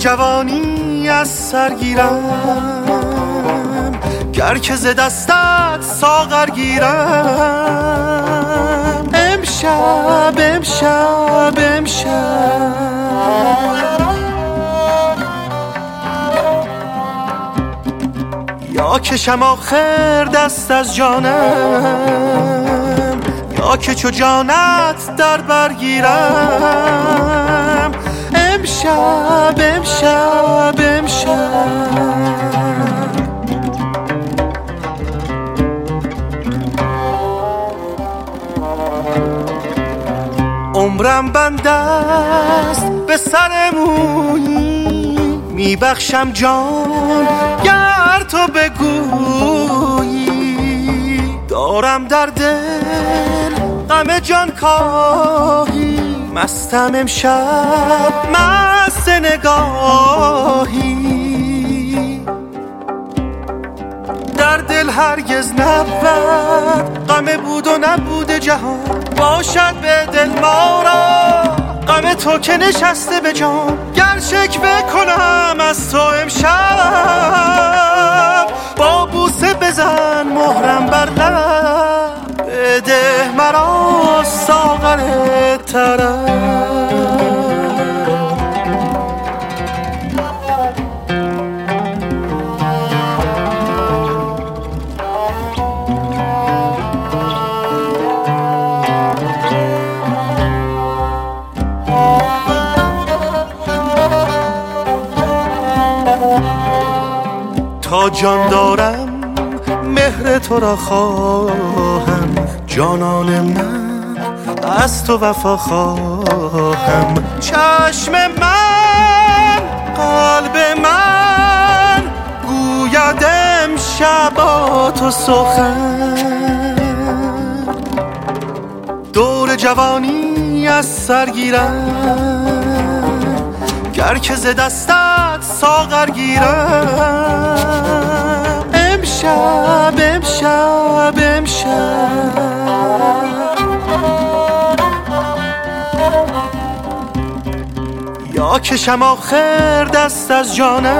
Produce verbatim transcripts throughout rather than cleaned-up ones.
جوانی از سر گیرم، گر که ز دستت ساغر گیرم. امشب امشب امشب یا کشم آخر دست از جانم، یا که چو جانت در برگیرم. امشب امشب امشب عمرم بند است به سر مویی، میبخشم جان گر تو بگویی. دارم در دل غم جان کاهی، مستم امشب مست نگاهی. در دل هرگز نبود غم بود و نبود جهان، باشد به دل ما را غم تو که نشسته به جان. گر شکوه کنم از تو امشب، با بوسه بزن مهرم بر لب. بده مرا ساغر طرب. تا جان دارم مهر تو را خواهم، جانان من از تو وفا خواهم. چشم من قلب من گوید امشب با تو سخن. دور جوانی از سر گیرم، گر که ز دستت ساغر گیرم. امشب امشب امشب یا کشم آخر دست از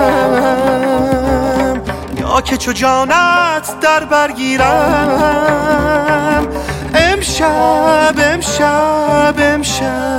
جانم، یا که چو جانت در برگیرم. امشب امشب امشب